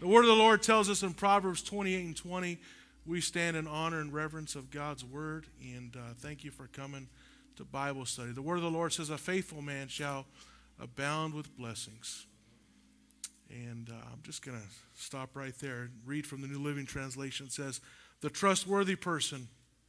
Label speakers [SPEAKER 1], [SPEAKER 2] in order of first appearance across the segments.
[SPEAKER 1] The word of the Lord tells us in Proverbs 28:20, we stand in honor and reverence of God's word. And thank you for coming to Bible study. The word of the Lord says, a faithful man shall abound with blessings. And I'm just going to stop right there and read from the New Living Translation. It says, the trustworthy person.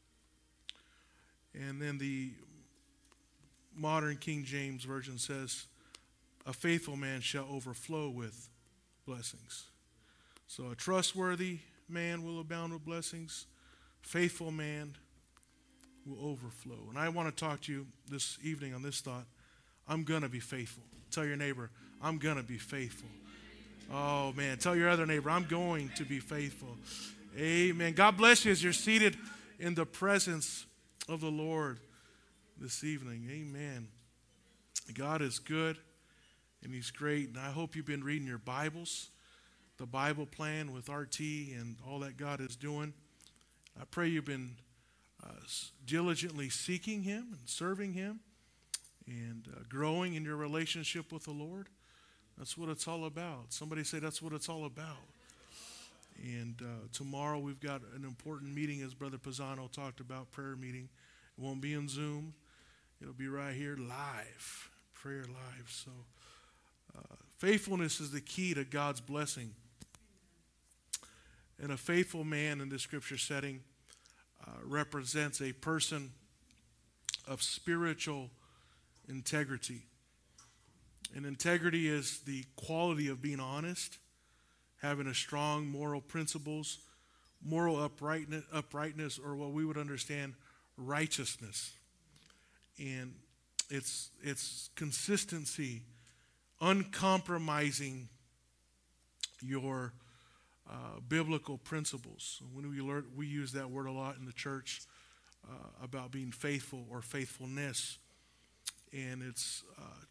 [SPEAKER 1] And then the modern King James Version says, a faithful man shall overflow with blessings. So a trustworthy man will abound with blessings. Faithful man will overflow. And I want to talk to you this evening on this thought. I'm going to be faithful. Tell your neighbor, I'm going to be faithful. Oh, man. Tell your other neighbor, I'm going to be faithful. Amen. God bless you as you're seated in the presence of the Lord this evening. Amen. God is good and he's great. And I hope you've been reading your Bibles, the Bible plan with RT and all that God is doing. I pray you've been diligently seeking him and serving him and growing in your relationship with the Lord. That's what it's all about. Somebody say that's what it's all about. And tomorrow we've got an important meeting, as Brother Pisano talked about, prayer meeting. It won't be in Zoom. It'll be right here live, prayer live. So faithfulness is the key to God's blessing. And a faithful man in this scripture setting represents a person of spiritual integrity. And integrity is the quality of being honest, having a strong moral principles, moral uprightness, or what we would understand, righteousness. And it's consistency, uncompromising your biblical principles. When we use that word a lot in the church about being faithful or faithfulness, and it's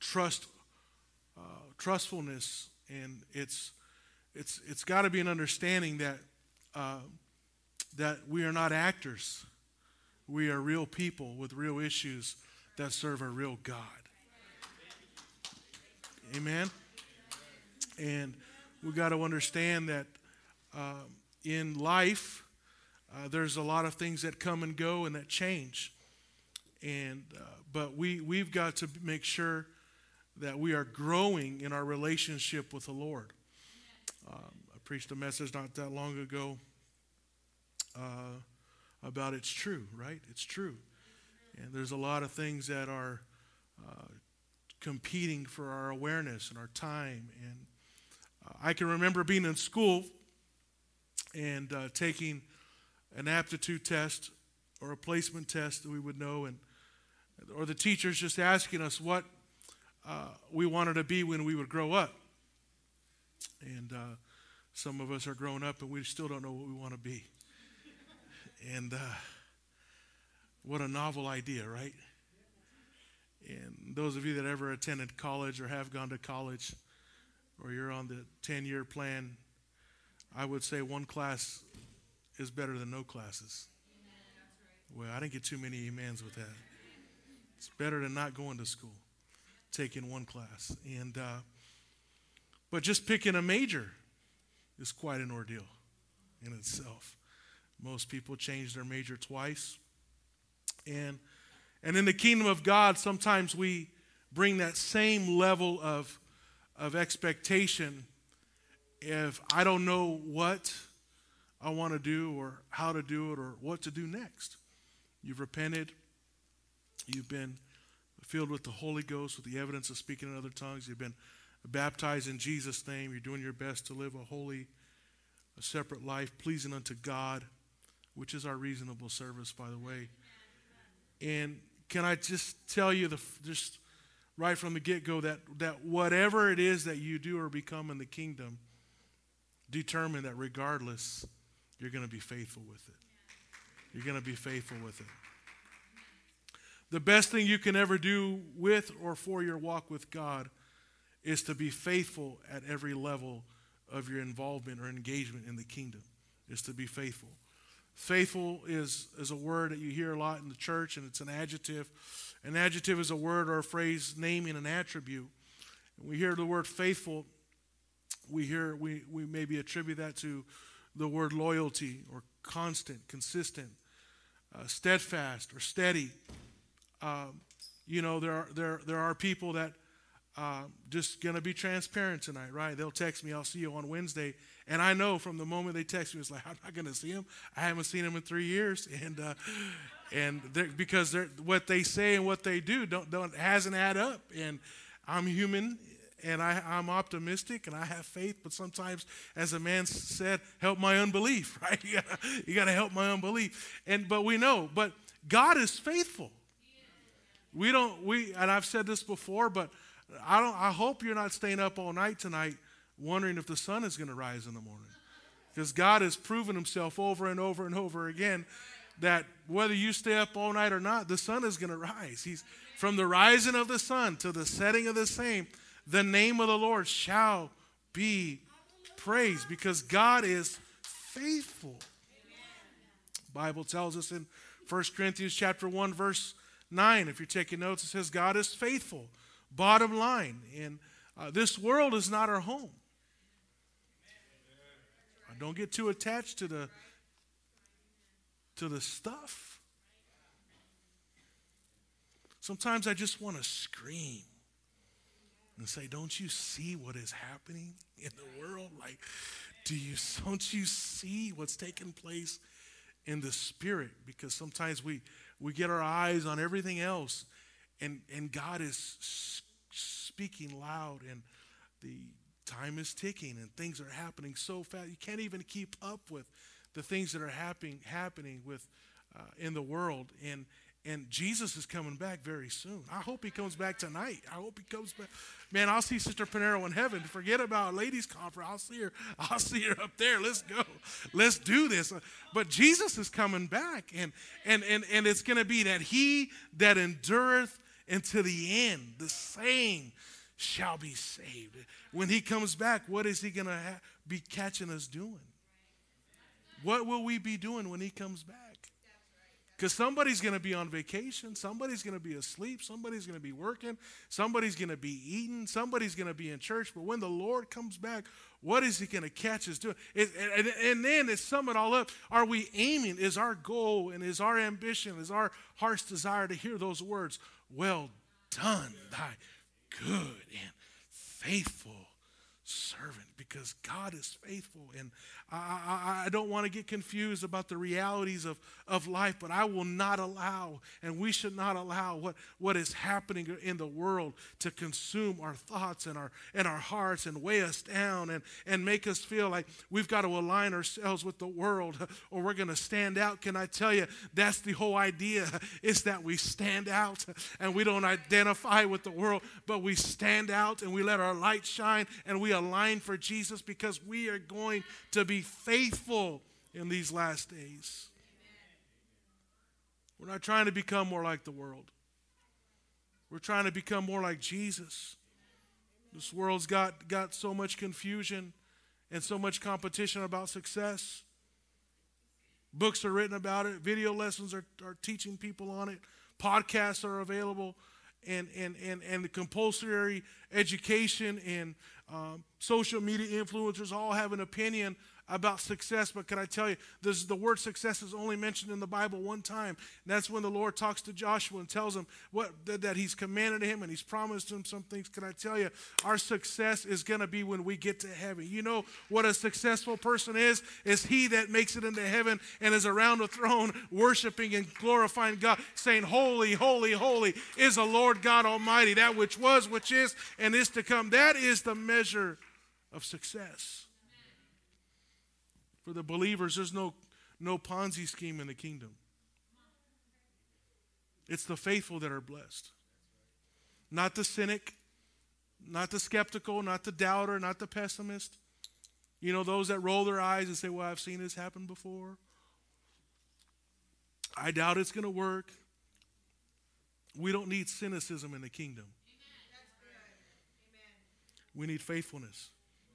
[SPEAKER 1] trustfulness, and it's got to be an understanding that we are not actors. We are real people with real issues that serve a real God. Amen. And we got to understand that in life, there's a lot of things that come and go and that change. And but we've got to make sure that we are growing in our relationship with the Lord. I preached a message not that long ago about it's true, right? It's true. And there's a lot of things that are competing for our awareness and our time. And I can remember being in school and taking an aptitude test or a placement test that we would know, or the teachers just asking us what we wanted to be when we would grow up. And some of us are growing up and we still don't know what we want to be. And what a novel idea, right? And those of you that ever attended college or have gone to college, or you're on the 10-year plan, I would say one class is better than no classes. Well, I didn't get too many amens with that. It's better than not going to school, taking one class. And but just picking a major is quite an ordeal in itself. Most people change their major twice. And in the kingdom of God, sometimes we bring that same level of expectation. If I don't know what I want to do or how to do it or what to do next. You've repented. You've been filled with the Holy Ghost with the evidence of speaking in other tongues. You've been baptized in Jesus' name. You're doing your best to live a separate life, pleasing unto God, which is our reasonable service, by the way. And can I just tell you, just right from the get-go, that whatever it is that you do or become in the kingdom, determine that regardless, you're going to be faithful with it. You're going to be faithful with it. The best thing you can ever do with or for your walk with God is to be faithful at every level of your involvement or engagement in the kingdom, is to be faithful. Faithful is a word that you hear a lot in the church, and it's an adjective. An adjective is a word or a phrase naming an attribute. And we hear the word faithful, we maybe attribute that to the word loyalty or constant, consistent, steadfast or steady. There are people that just going to be transparent tonight, right? They'll text me, I'll see you on Wednesday. And I know from the moment they text me, it's like, I'm not going to see him. I haven't seen him in 3 years. Because what they say and what they do hasn't add up. And I'm human and I'm optimistic and I have faith. But sometimes, as a man said, help my unbelief, right? You got to help my unbelief. But we know, but God is faithful. And I've said this before, but I hope you're not staying up all night tonight wondering if the sun is going to rise in the morning. Because God has proven himself over and over and over again that whether you stay up all night or not, the sun is going to rise. He's from the rising of the sun to the setting of the same, the name of the Lord shall be praised, because God is faithful. The Bible tells us in 1 Corinthians chapter 1, verse 9, if you're taking notes, it says God is faithful. Bottom line, and this world is not our home. Don't get too attached to the stuff. Sometimes I just want to scream and say, don't you see what is happening in the world? Like, don't you see what's taking place in the spirit? Because sometimes we get our eyes on everything else, and God is speaking loud, and the time is ticking, and things are happening so fast. You can't even keep up with the things that are happening with in the world. And Jesus is coming back very soon. I hope he comes back tonight. I hope he comes back. Man, I'll see Sister Panero in heaven. Forget about ladies' conference. I'll see her up there. Let's go. Let's do this. But Jesus is coming back, and it's going to be that he that endureth unto the end, the same shall be saved. When he comes back, what is he going to be catching us doing? What will we be doing when he comes back? Because somebody's going to be on vacation. Somebody's going to be asleep. Somebody's going to be working. Somebody's going to be eating. Somebody's going to be in church. But when the Lord comes back, what is he going to catch us doing? And then to sum it all up, are we aiming? Is our goal and is our ambition, is our heart's desire to hear those words, well done, thy good and faithful servant? Because God is faithful, and I don't want to get confused about the realities of life, but I will not allow, and we should not allow what is happening in the world to consume our thoughts and our hearts and weigh us down and make us feel like we've got to align ourselves with the world or we're going to stand out. Can I tell you, that's the whole idea, is that we stand out and we don't identify with the world, but we stand out and we let our light shine and we align for Jesus, because we are going to be faithful in these last days. We're not trying to become more like the world. We're trying to become more like Jesus. This world's got so much confusion and so much competition about success. Books are written about it. Video lessons are teaching people on it. Podcasts are available. And the compulsory education and social media influencers all have an opinion about success. But can I tell you, the word success is only mentioned in the Bible one time. And that's when the Lord talks to Joshua and tells him that he's commanded him and he's promised him some things. Can I tell you, our success is going to be when we get to heaven. You know what a successful person is he that makes it into heaven and is around the throne worshiping and glorifying God, saying, holy, holy, holy is the Lord God Almighty, that which was, which is, and is to come. That is the measure of success. For the believers, there's no Ponzi scheme in the kingdom. It's the faithful that are blessed. Not the cynic, not the skeptical, not the doubter, not the pessimist. You know, those that roll their eyes and say, well, I've seen this happen before. I doubt it's going to work. We don't need cynicism in the kingdom. We need faithfulness.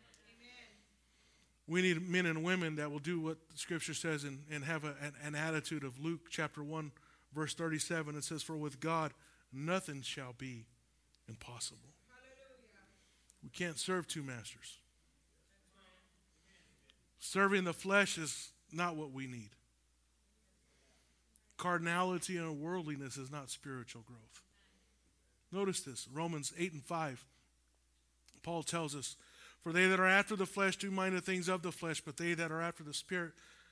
[SPEAKER 1] We need men and women that will do what the Scripture says and have an attitude of Luke chapter 1, verse 37. It says, for with God nothing shall be impossible. Hallelujah. We can't serve two masters. Serving the flesh is not what we need. Carnality and worldliness is not spiritual growth. Notice this, Romans 8:5. Paul tells us, for they that are after the flesh do mind the things of the flesh, but they that are after the Spirit,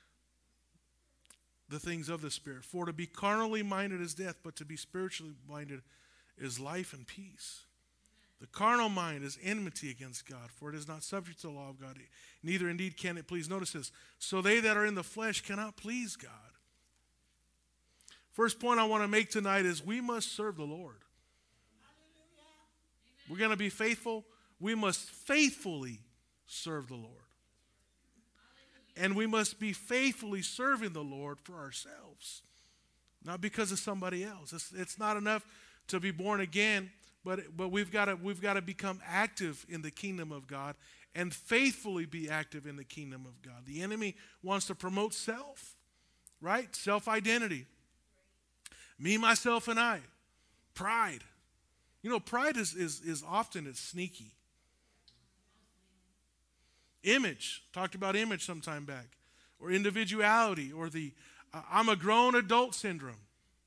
[SPEAKER 1] the things of the Spirit. For to be carnally minded is death, but to be spiritually minded is life and peace. The carnal mind is enmity against God, for it is not subject to the law of God, neither indeed can it please. Notice this, so they that are in the flesh cannot please God. First point I want to make tonight is we must serve the Lord. We're going to be faithful. We must faithfully serve the Lord. And we must be faithfully serving the Lord for ourselves, not because of somebody else. It's not enough to be born again, but we've got to become active in the kingdom of God and faithfully be active in the kingdom of God. The enemy wants to promote self, right? Self-identity. Me, myself, and I. Pride. You know, pride is often it's sneaky. Image. Talked about image some time back. Or individuality. Or the I'm a grown adult syndrome.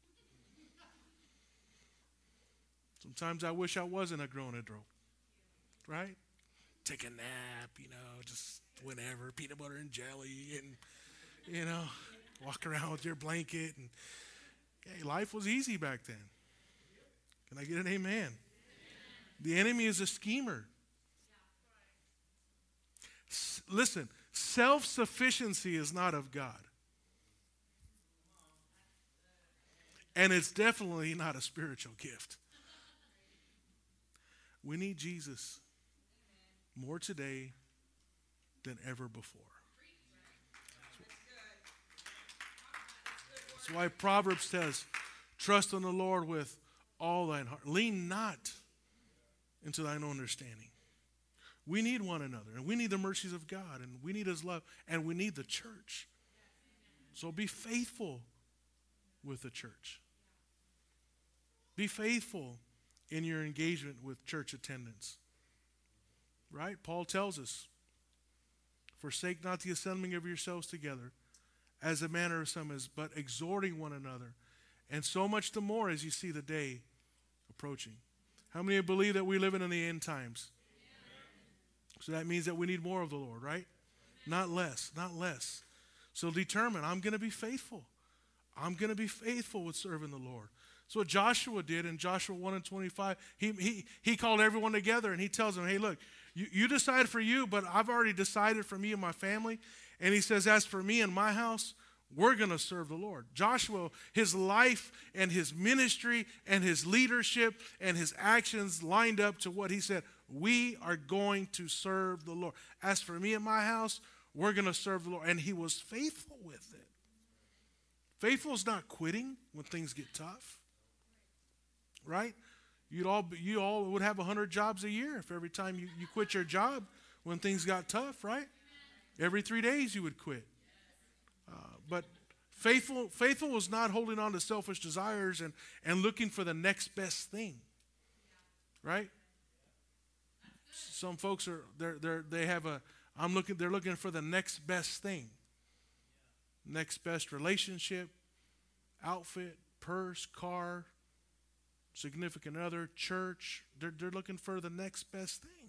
[SPEAKER 1] Sometimes I wish I wasn't a grown adult. Right? Take a nap, just whenever. Peanut butter and jelly. And, walk around with your blanket. And hey, life was easy back then. Can I get an amen? The enemy is a schemer. Listen, self-sufficiency is not of God. And it's definitely not a spiritual gift. We need Jesus more today than ever before. That's why Proverbs says, trust in the Lord with all thine heart. Lean not into thine own understanding. We need one another, and we need the mercies of God, and we need his love, and we need the church. So be faithful with the church. Be faithful in your engagement with church attendance. Right? Paul tells us, forsake not the assembling of yourselves together, as the manner of some is, but exhorting one another, and so much the more as you see the day approaching. How many believe that we're living in the end times? So that means that we need more of the Lord, right? Not less, not less. So determine, I'm going to be faithful. I'm going to be faithful with serving the Lord. So what Joshua did in Joshua 1:25, he called everyone together and he tells them, hey, look, you decide for you, but I've already decided for me and my family. And he says, as for me and my house, we're going to serve the Lord. Joshua, his life and his ministry and his leadership and his actions lined up to what he said. We are going to serve the Lord. As for me and my house, we're going to serve the Lord. And he was faithful with it. Faithful is not quitting when things get tough. Right? You all would have 100 jobs a year if every time you quit your job when things got tough, right? Every 3 days you would quit. But faithful was not holding on to selfish desires and looking for the next best thing. Right? Some folks they're looking for the next best thing. Next best relationship, outfit, purse, car, significant other, church. They're looking for the next best thing.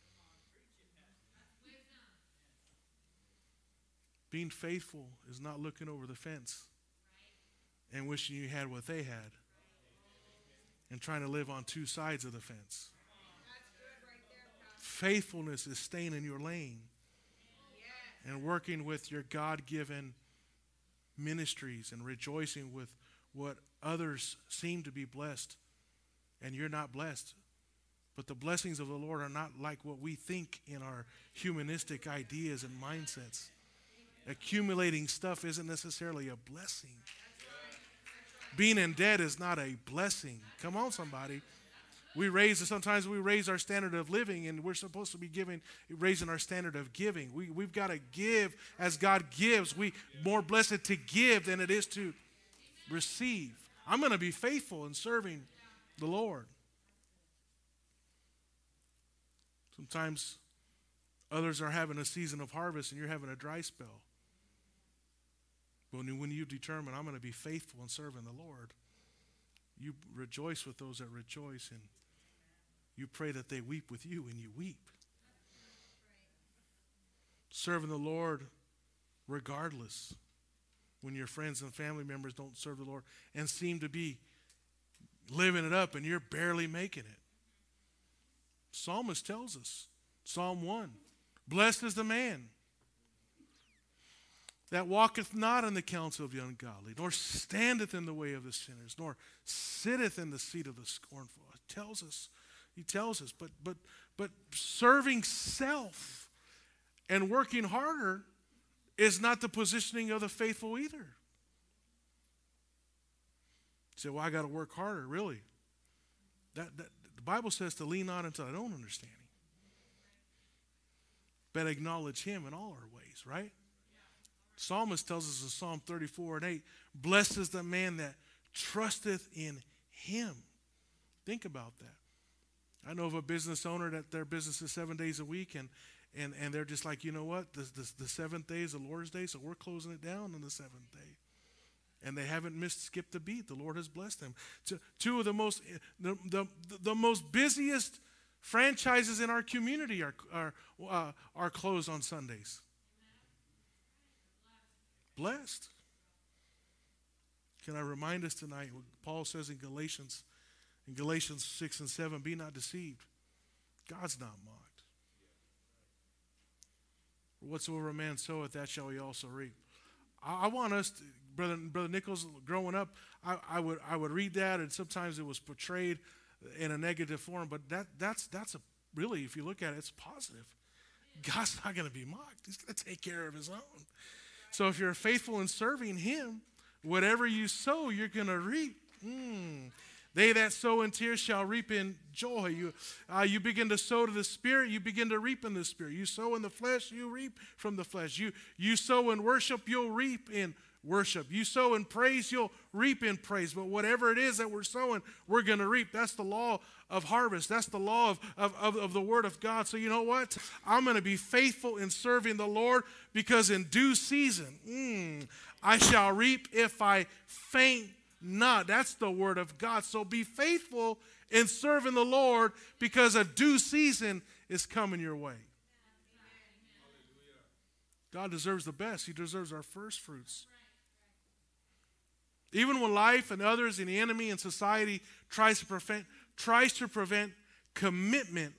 [SPEAKER 1] Being faithful is not looking over the fence and wishing you had what they had and trying to live on two sides of the fence. Faithfulness is staying in your lane and working with your God-given ministries and rejoicing with what others seem to be blessed and you're not blessed. But the blessings of the Lord are not like what we think in our humanistic ideas and mindsets. Accumulating stuff isn't necessarily a blessing. Being in debt is not a blessing. Come on, somebody. Sometimes we raise our standard of living, and we're supposed to be raising our standard of giving. We've got to give as God gives. More blessed to give than it is to receive. I'm going to be faithful in serving the Lord. Sometimes Others are having a season of harvest and you're having a dry spell. But when you determine, I'm going to be faithful in serving the Lord, you rejoice with those that rejoice, and you pray that they weep with you, and you weep. Serving the Lord regardless. When your friends and family members don't serve the Lord and seem to be living it up and you're barely making it. Psalmist tells us, Psalm 1, blessed is the man that walketh not in the counsel of the ungodly, nor standeth in the way of the sinners, nor sitteth in the seat of the scornful. He tells us, but serving self and working harder is not the positioning of the faithful either. You say, well, I got to work harder, really. The Bible says to lean not into our own understanding, but acknowledge him in all our ways, right? Psalmist tells us in Psalm 34 and 8, blessed is the man that trusteth in him. Think about that. I know of a business owner that their business is 7 days a week, and they're just like, you know what, the seventh day is the Lord's day, so we're closing it down on the seventh day. And they haven't skipped a beat. The Lord has blessed them. Two of the most busiest franchises in our community are closed on Sundays. Blessed. Can I remind us tonight what Paul says in Galatians 6 and 7, be not deceived. God's not mocked. Whatsoever a man soweth, that shall he also reap. I want us, Brother Nichols, growing up, I would read that, and sometimes it was portrayed in a negative form, but that's a really, if you look at it, it's positive. God's not going to be mocked. He's going to take care of his own. So if you're faithful in serving him, whatever you sow, you're going to reap. They that sow in tears shall reap in joy. You begin to sow to the Spirit, you begin to reap in the Spirit. You sow in the flesh, you reap from the flesh. You sow in worship, you'll reap in worship. You sow in praise, you'll reap in praise. But whatever it is that we're sowing, we're going to reap. That's the law of harvest. That's the law of the Word of God. So you know what? I'm going to be faithful in serving the Lord, because in due season, I shall reap if I faint not. That's the Word of God. So be faithful in serving the Lord, because a due season is coming your way. God deserves the best. He deserves our first fruits. Even when life and others and the enemy and society tries to prevent commitment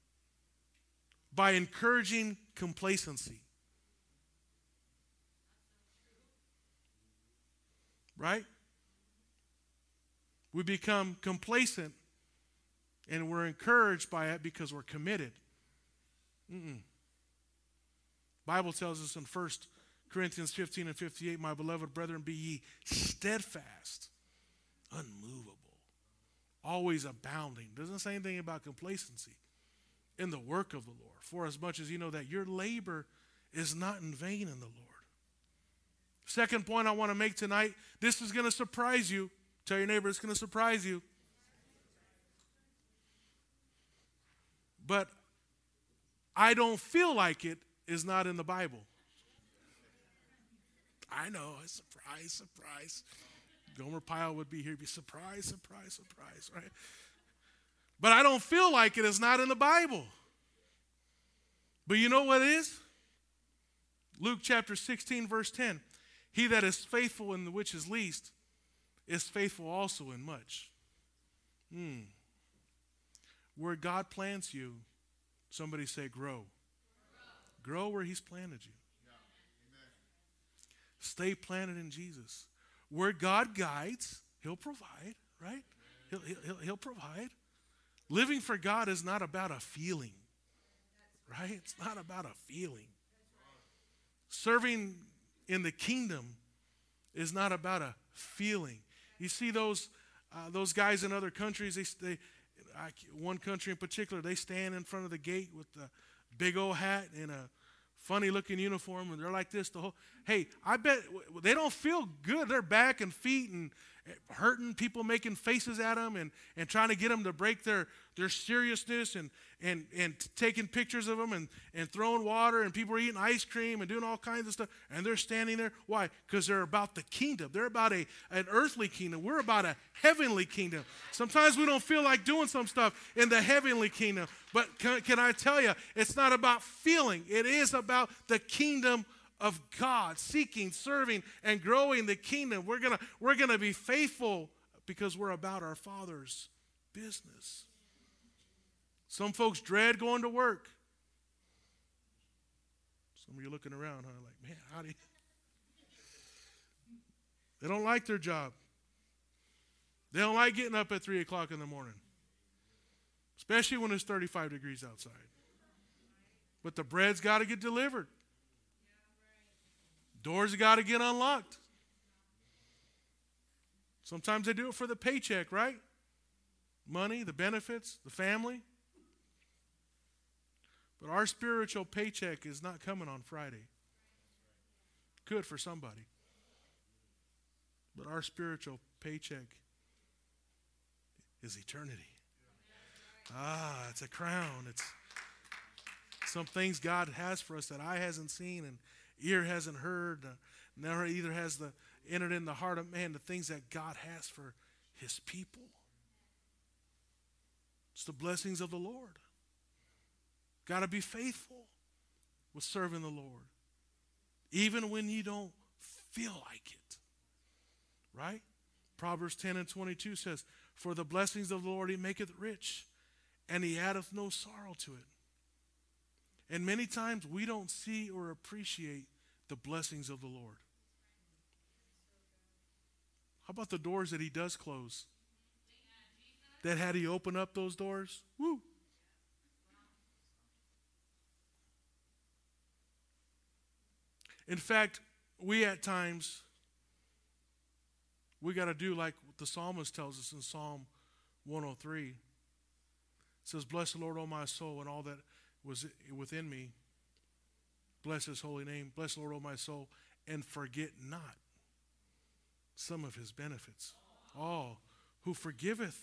[SPEAKER 1] by encouraging complacency. Right? We become complacent, and we're encouraged by it because we're committed. Bible tells us in 1 Corinthians 15 and 58, my beloved brethren, be ye steadfast, unmovable, always abounding. Doesn't say anything about complacency in the work of the Lord, for as much as you know that your labor is not in vain in the Lord. Second point I want to make tonight, this is going to surprise you. Tell your neighbor, it's going to surprise you. But I don't feel like it is not in the Bible. I know, surprise. Gomer Pyle would be here, be surprise, right? But I don't feel like it is not in the Bible. But you know what it is? Luke chapter 16, verse 10. He that is faithful in the which is least is faithful also in much. Where God plants you, somebody say grow. Grow where he's planted you. Stay planted in Jesus. Where God guides, he'll provide, right? He'll provide. Living for God is not about a feeling, right? It's not about a feeling. Serving in the kingdom is not about a feeling. You see those guys in other countries, one country in particular, they stand in front of the gate with the big old hat and a funny-looking uniform, and they're like this the whole. Hey, I bet they don't feel good. Their back and feet hurting people, making faces at them, and trying to get them to break their seriousness, and taking pictures of them, and throwing water, and people are eating ice cream and doing all kinds of stuff, and they're standing there. Why? Because they're about the kingdom. They're about an earthly kingdom. We're about a heavenly kingdom. Sometimes we don't feel like doing some stuff in the heavenly kingdom, but can I tell you, it's not about feeling. It is about the kingdom of God, seeking, serving, and growing the kingdom. We're gonna be faithful because we're about our Father's business. Some folks dread going to work. Some of you looking around, huh? Like, man, how do you? They don't like their job. They don't like getting up at 3 o'clock in the morning, especially when it's 35 degrees outside. But the bread's got to get delivered. Doors got to get unlocked. Sometimes they do it for the paycheck, right? Money, the benefits, the family. But our spiritual paycheck is not coming on Friday. Could for somebody. But our spiritual paycheck is eternity. It's a crown. It's some things God has for us that eye hasn't seen and ear hasn't heard, never either has entered in the heart of man, the things that God has for his people. It's the blessings of the Lord. Got to be faithful with serving the Lord, even when you don't feel like it. Right? Proverbs 10:22 says, "For the blessings of the Lord he maketh rich, and he addeth no sorrow to it." And many times we don't see or appreciate the blessings of the Lord. How about the doors that he does close? That had he open up those doors, woo. In fact, we at times, we got to do like the psalmist tells us in Psalm 103. It says, "Bless the Lord, O my soul, and all that was within me. Bless his holy name. Bless the Lord, O my soul, and forget not some of his benefits. All who forgiveth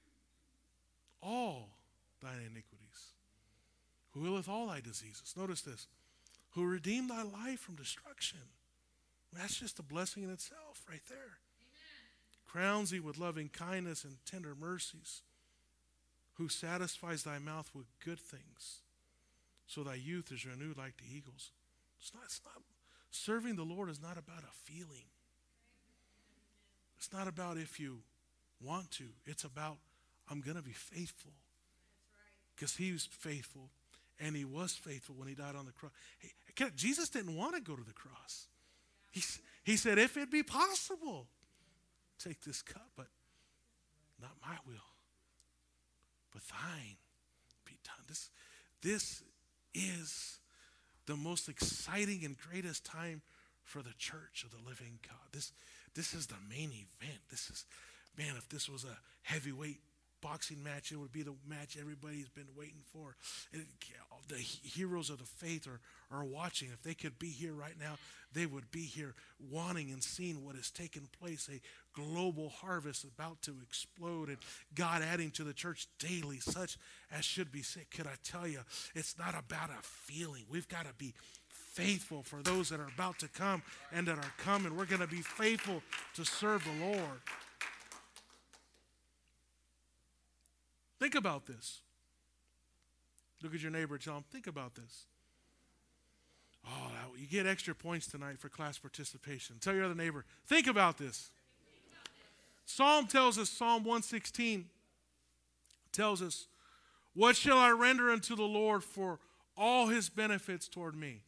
[SPEAKER 1] all thine iniquities, who healeth all thy diseases." Notice this. Who redeemed thy life from destruction. That's just a blessing in itself right there. Amen. Crowns thee with loving kindness and tender mercies. Who satisfies thy mouth with good things, so thy youth is renewed like the eagles. It's not, serving the Lord is not about a feeling. It's not about if you want to. It's about, I'm going to be faithful. Because he was faithful, and he was faithful when he died on the cross. Jesus didn't want to go to the cross. He said, if it be possible, take this cup, but not my will, but thine be done. This is the most exciting and greatest time for the church of the living God. This is the main event. Man, if this was a heavyweight boxing match, it would be the match everybody's been waiting for. The heroes of the faith are watching. If they could be here right now, they would be here wanting and seeing what is taking place. A global harvest about to explode, and God adding to the church daily, such as should be said. Could I tell you, it's not about a feeling. We've got to be faithful for those that are about to come and that are coming. We're going to be faithful to serve the Lord. Think about this. Look at your neighbor and tell him, think about this. Oh, you get extra points tonight for class participation. Tell your other neighbor, think about this. Psalm tells us, Psalm 116 tells us, what shall I render unto the Lord for all his benefits toward me?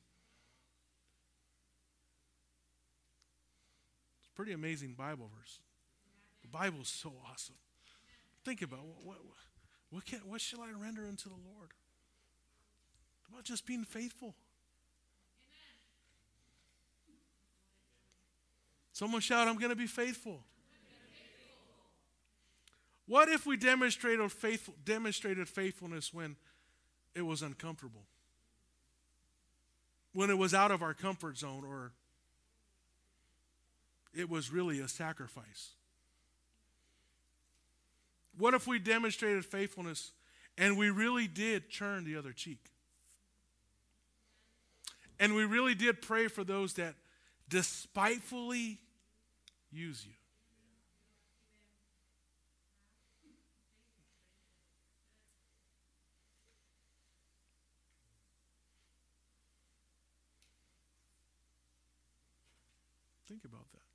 [SPEAKER 1] It's a pretty amazing Bible verse. The Bible is so awesome. Think about what shall I render unto the Lord? About just being faithful. Someone shout, I'm going to be faithful. What if we demonstrated faithfulness when it was uncomfortable? When it was out of our comfort zone, or it was really a sacrifice? What if we demonstrated faithfulness and we really did turn the other cheek? And we really did pray for those that despitefully use you. Think about that.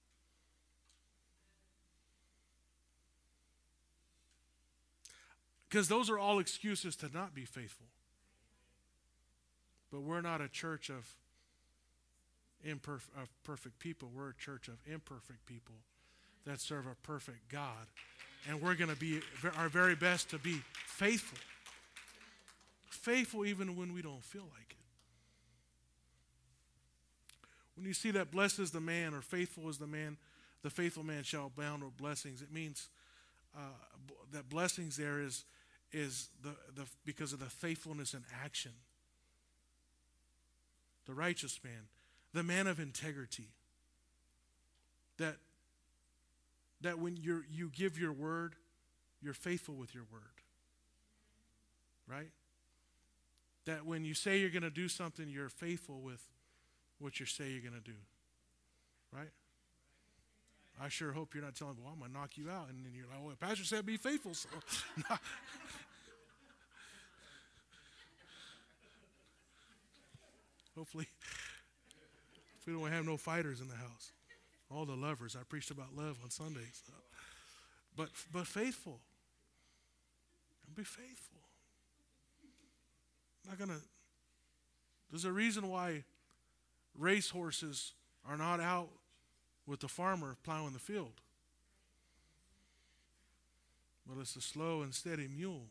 [SPEAKER 1] Because those are all excuses to not be faithful. But we're not a church of perfect people. We're a church of imperfect people that serve a perfect God. And we're going to be our very best to be faithful. Faithful even when we don't feel like it. When you see that blessed is the man or faithful is the man, the faithful man shall abound with blessings. It means that blessings there is the because of the faithfulness in action. The righteous man, the man of integrity. That when you give your word, you're faithful with your word. Right? That when you say you're going to do something, you're faithful with what you say you're going to do. Right? I sure hope you're not telling me, well, I'm going to knock you out. And then you're like, well, the pastor said be faithful. So. Hopefully, we don't have no fighters in the house. All the lovers. I preached about love on Sundays. So. But faithful. Be faithful. Not gonna. There's a reason why racehorses are not out with the farmer plowing the field. But it's a slow and steady mule.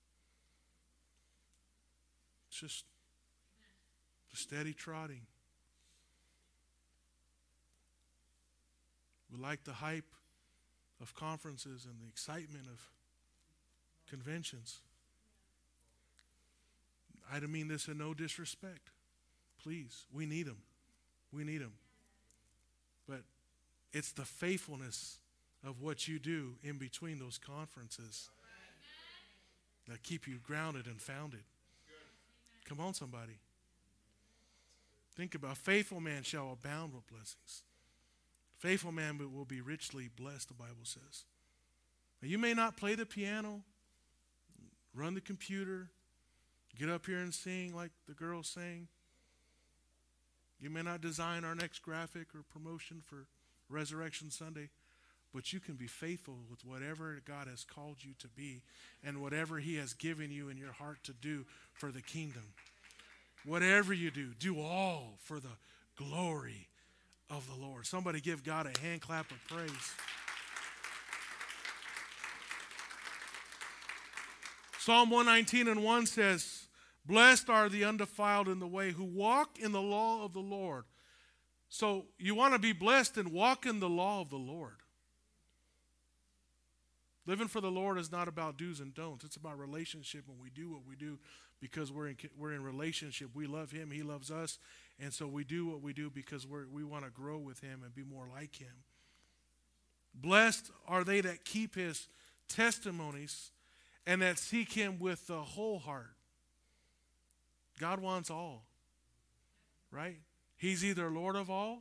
[SPEAKER 1] It's just the steady trotting. We like the hype of conferences and the excitement of conventions. I don't mean this in no disrespect. Please, we need them. We need them. But it's the faithfulness of what you do in between those conferences that keep you grounded and founded. Come on, somebody. Think about faithful man shall abound with blessings. Faithful man will be richly blessed, the Bible says. Now, you may not play the piano, run the computer, get up here and sing like the girls sing. You may not design our next graphic or promotion for Resurrection Sunday, but you can be faithful with whatever God has called you to be and whatever he has given you in your heart to do for the kingdom. Whatever you do, do all for the glory of the Lord. Somebody give God a hand clap of praise. Psalm 119:1 says, blessed are the undefiled in the way who walk in the law of the Lord. So you want to be blessed and walk in the law of the Lord. Living for the Lord is not about do's and don'ts. It's about relationship, and we do what we do because we're in relationship. We love him. He loves us. And so we do what we do because we want to grow with him and be more like him. Blessed are they that keep his testimonies and that seek him with the whole heart. God wants all, right? He's either Lord of all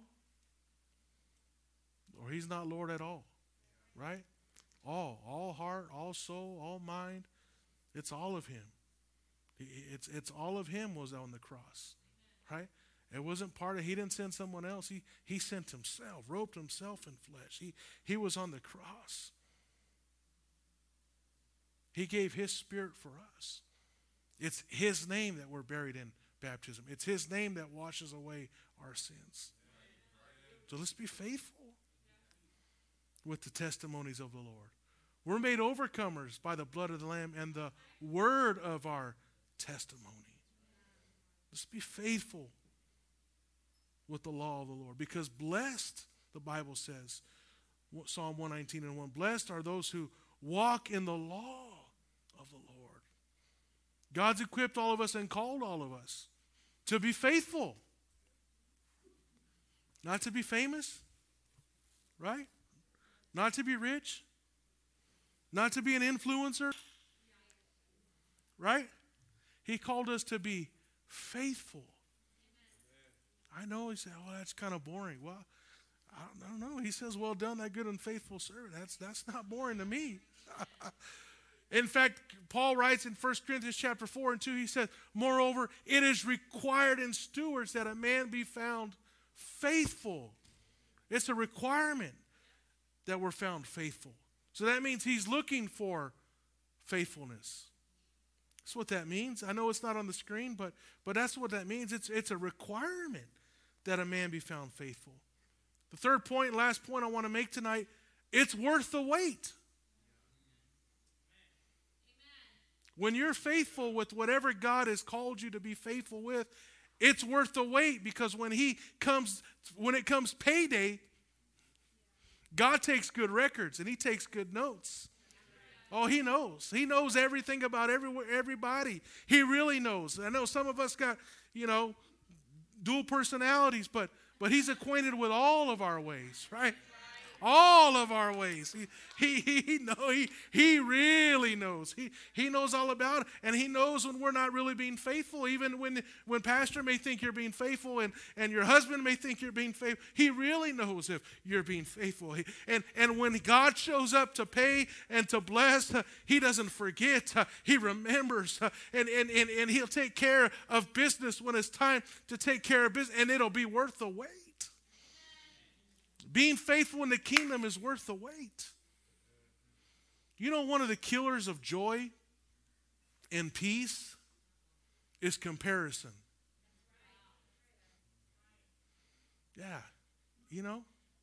[SPEAKER 1] or he's not Lord at all, right? All heart, all soul, all mind. It's all of him. It's all of him was on the cross, right? It wasn't part of, he didn't send someone else. He sent himself, robed himself in flesh. He was on the cross. He gave his spirit for us. It's his name that we're buried in baptism. It's his name that washes away our sins. So let's be faithful with the testimonies of the Lord. We're made overcomers by the blood of the Lamb and the word of our testimony. Let's be faithful with the law of the Lord. Because blessed, the Bible says, Psalm 119:1, blessed are those who walk in the law of the Lord. God's equipped all of us and called all of us to be faithful. Not to be famous, right? Not to be rich. not to be an influencer, right? He called us to be faithful. I know he said, well, that's kind of boring. Well, I don't know. He says, well done, that good and faithful servant. That's not boring to me. In fact, Paul writes in 1 Corinthians chapter 4 and 2, he says, moreover, it is required in stewards that a man be found faithful. It's a requirement that we're found faithful. So that means he's looking for faithfulness. That's what that means. I know it's not on the screen, but that's what that means. It's a requirement that a man be found faithful. The third point, last point I want to make tonight, it's worth the wait. When you're faithful with whatever God has called you to be faithful with, it's worth the wait, because when it comes payday, God takes good records and he takes good notes. Oh, he knows. He knows everything about everybody. He really knows. I know some of us got, dual personalities, but he's acquainted with all of our ways, right? All of our ways. He really knows. He knows all about it, and he knows when we're not really being faithful. Even when pastor may think you're being faithful and your husband may think you're being faithful, he really knows if you're being faithful. And when God shows up to pay and to bless, he doesn't forget. He remembers, and he'll take care of business when it's time to take care of business, and it'll be worth the wait. Being faithful in the kingdom is worth the wait. You know, one of the killers of joy and peace is comparison. Yeah,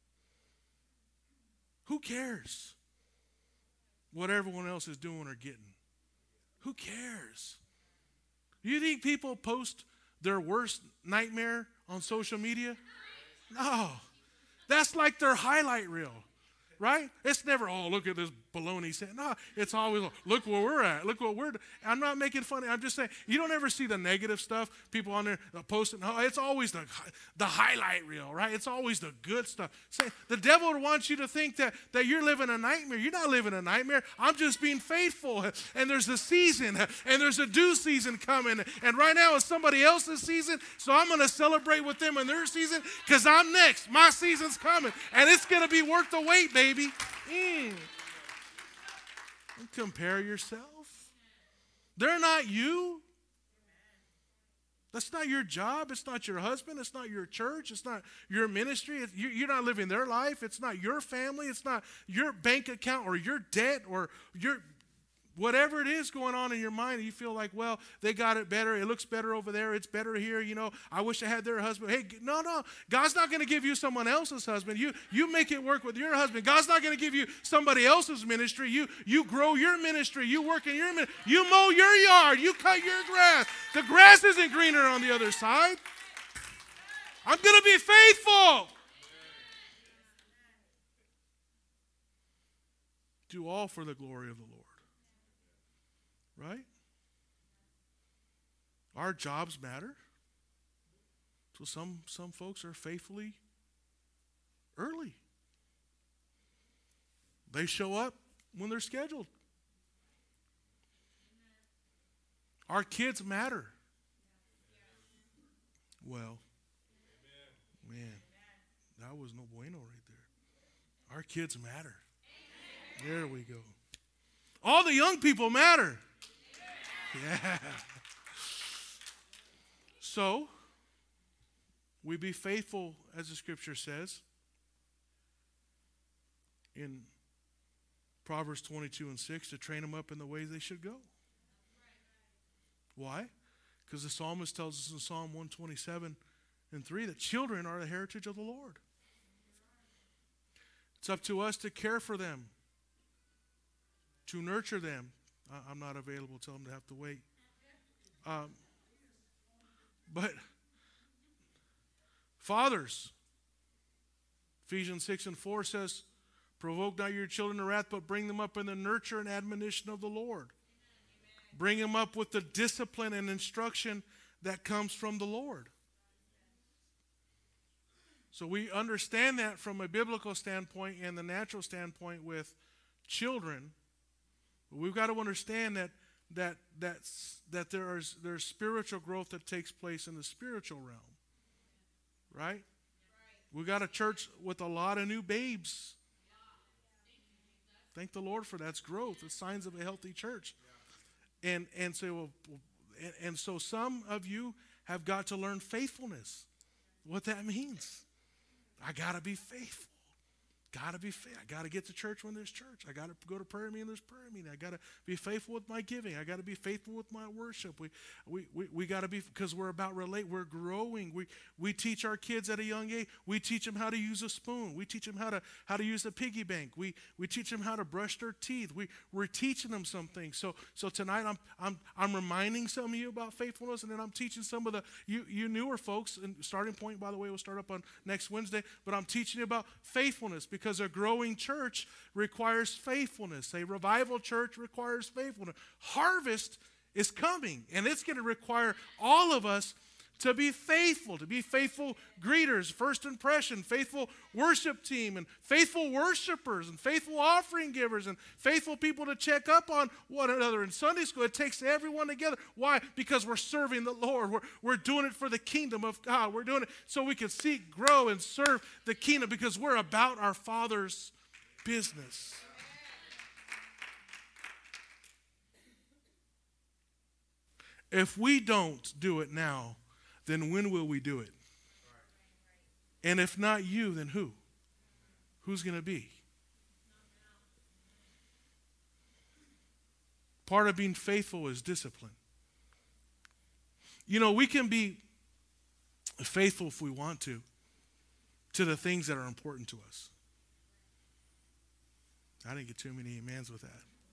[SPEAKER 1] who cares what everyone else is doing or getting? Who cares? You think people post their worst nightmare on social media? No. That's like their highlight reel, right? It's never, oh, look at this baloney saying. No, it's always, look where we're at. Look what we're doing. I'm not making fun. I'm just saying, you don't ever see the negative stuff. People on there posting. No, it's always the highlight reel, right? It's always the good stuff. Say, the devil wants you to think that you're living a nightmare. You're not living a nightmare. I'm just being faithful. And there's a season, and there's a due season coming. And right now it's somebody else's season, so I'm going to celebrate with them in their season because I'm next. My season's coming, and it's going to be worth the wait, baby. Don't compare yourself. They're not you. That's not your job. It's not your husband. It's not your church. It's not your ministry. You're not living their life. It's not your family. It's not your bank account or your debt or your whatever it is going on in your mind. You feel like, well, they got it better. It looks better over there. It's better here. I wish I had their husband. Hey, no. God's not going to give you someone else's husband. You make it work with your husband. God's not going to give you somebody else's ministry. You grow your ministry. You work in your ministry. You mow your yard. You cut your grass. The grass isn't greener on the other side. I'm going to be faithful. Do all for the glory of the Lord. Right? Our jobs matter. So some folks are faithfully early. They show up when they're scheduled. Our kids matter. Well, man, that was no bueno right there. Our kids matter. There we go. All the young people matter. Yeah. So, we be faithful, as the scripture says, in Proverbs 22:6, to train them up in the ways they should go. Why? Because the psalmist tells us in Psalm 127:3 that children are the heritage of the Lord. It's up to us to care for them, to nurture them. I'm not available. Tell them to have to wait. But fathers, Ephesians 6:4 says, provoke not your children to wrath, but bring them up in the nurture and admonition of the Lord. Bring them up with the discipline and instruction that comes from the Lord. So we understand that from a biblical standpoint and the natural standpoint with children. We've got to understand that there's spiritual growth that takes place in the spiritual realm, right? We got a church with a lot of new babes. Thank the Lord for that's growth. It's signs of a healthy church. And so some of you have got to learn faithfulness. What that means. I got to be faithful. Got to be faithful. I got to get to church when there's church. I got to go to prayer meeting when there's prayer meeting. I got to be faithful with my giving. I got to be faithful with my worship. We got to be, because we're about we're growing. We teach our kids at a young age. We teach them how to use a spoon. We teach them how to use a piggy bank. We teach them how to brush their teeth. We're teaching them some things. So tonight I'm reminding some of you about faithfulness, and then I'm teaching some of you newer folks. And starting point, by the way, will start up on next Wednesday. But I'm teaching you about faithfulness, because a growing church requires faithfulness. A revival church requires faithfulness. Harvest is coming, and it's going to require all of us to be faithful greeters, first impression, faithful worship team, and faithful worshipers, and faithful offering givers, and faithful people to check up on one another. In Sunday school, it takes everyone together. Why? Because we're serving the Lord. We're doing it for the kingdom of God. We're doing it so we can seek, grow, and serve the kingdom, because we're about our Father's business. If we don't do it now, then when will we do it? And if not you, then who? Who's going to be? Part of being faithful is discipline. You know, we can be faithful if we want to the things that are important to us. I didn't get too many amens with that.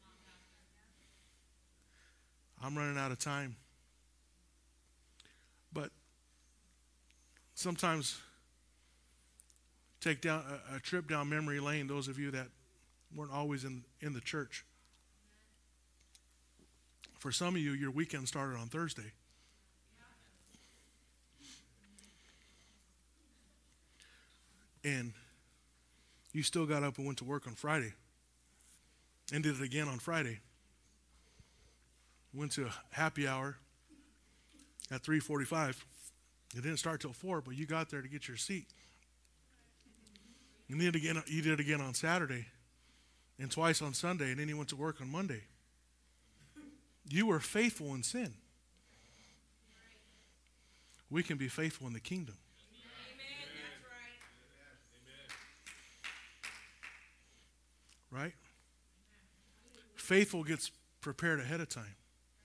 [SPEAKER 1] I'm running out of time. But sometimes take down a trip down memory lane, those of you that weren't always in the church. For some of you, your weekend started on Thursday. And you still got up and went to work on Friday. And did it again on Friday. Went to a happy hour at 3:45. It didn't start till 4, but you got there to get your seat. You did it again on Saturday, and twice on Sunday, and then you went to work on Monday. You were faithful in sin. We can be faithful in the kingdom.
[SPEAKER 2] Amen. That's
[SPEAKER 1] right. Right? Faithful gets prepared ahead of time.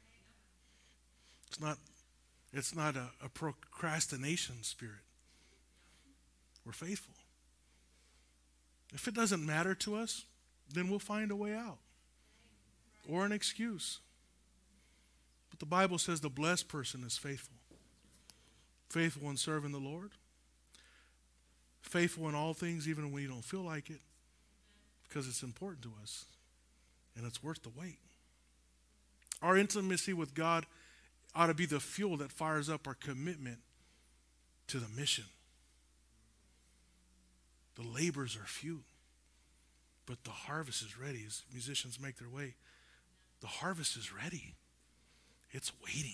[SPEAKER 1] It's not a procrastination spirit. We're faithful. If it doesn't matter to us, then we'll find a way out or an excuse. But the Bible says the blessed person is faithful. Faithful in serving the Lord. Faithful in all things, even when you don't feel like it, because it's important to us and it's worth the wait. Our intimacy with God ought to be the fuel that fires up our commitment to the mission. The labors are few, but the harvest is ready. As musicians make their way, the harvest is ready. It's waiting.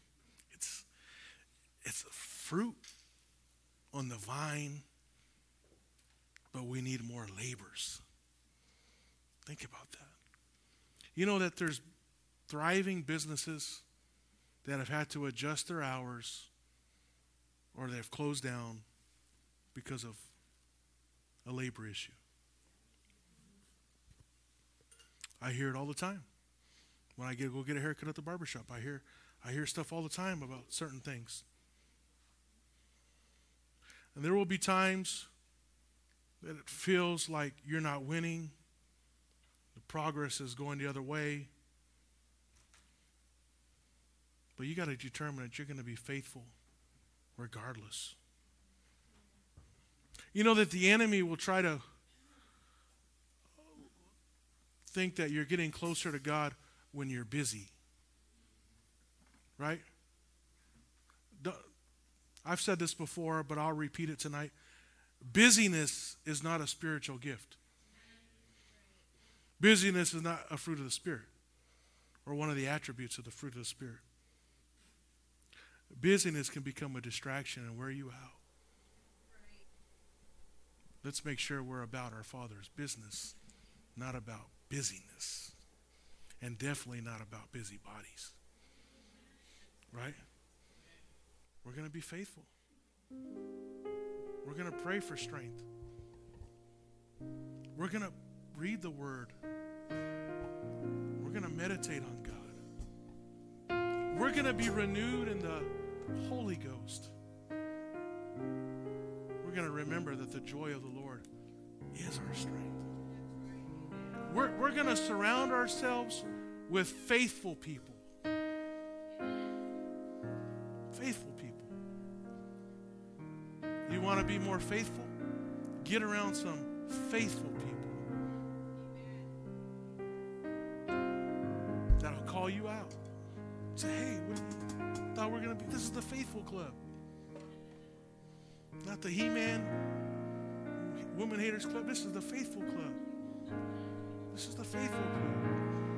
[SPEAKER 1] It's a fruit on the vine, but we need more labors. Think about that. You know that there's thriving businesses that have had to adjust their hours or they've closed down because of a labor issue. I hear it all the time. When I go get a haircut at the barbershop, I hear stuff all the time about certain things. And there will be times that it feels like you're not winning. The progress is going the other way. But you got to determine that you're going to be faithful regardless. You know that the enemy will try to think that you're getting closer to God when you're busy. Right? I've said this before, but I'll repeat it tonight. Busyness is not a spiritual gift. Busyness is not a fruit of the Spirit. or one of the attributes of the fruit of the Spirit. Busyness can become a distraction and wear you out. Let's make sure we're about our Father's business, not about busyness, and definitely not about busybodies. Right? We're going to be faithful. We're going to pray for strength. We're going to read the Word. We're going to meditate on God. We're going to be renewed in the Holy Ghost. We're going to remember that the joy of the Lord is our strength. We're going to surround ourselves with faithful people. Faithful people. You want to be more faithful? Get around some faithful people that'll call you out. Say, hey, what do you thought we're going to be? This is the faithful club. Not the He-Man Woman Haters Club. This is the faithful club. This is the faithful club.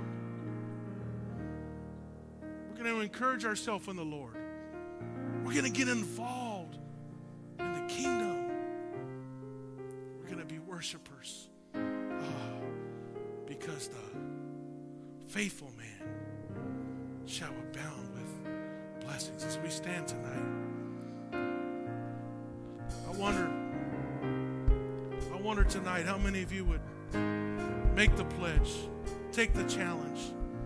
[SPEAKER 1] We're going to encourage ourselves in the Lord. We're going to get involved in the kingdom. We're going to be worshipers. Because the faithful man shall abound with blessings. As we stand tonight, I wonder tonight how many of you would make the pledge, take the challenge,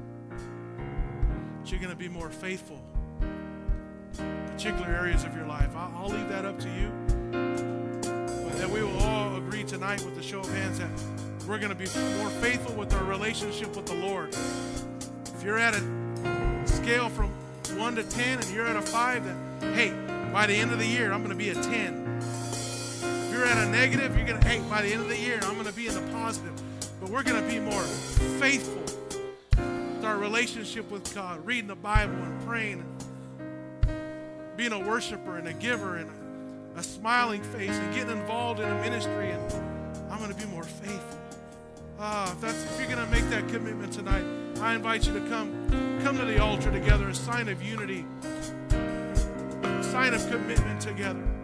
[SPEAKER 1] that you're going to be more faithful in particular areas of your life. I'll leave that up to you. But that we will all agree tonight with the show of hands that we're going to be more faithful with our relationship with the Lord. If you're at a scale from 1 to 10 and you're at a 5, that, hey, by the end of the year, I'm going to be a 10. If you're at a negative, you're going to, hey, by the end of the year, I'm going to be in the positive. But we're going to be more faithful with our relationship with God, reading the Bible and praying, and being a worshiper and a giver and a smiling face and getting involved in a ministry. And I'm going to be more faithful. If you're going to make that commitment tonight, I invite you to come to the altar together, a sign of unity, a sign of commitment together.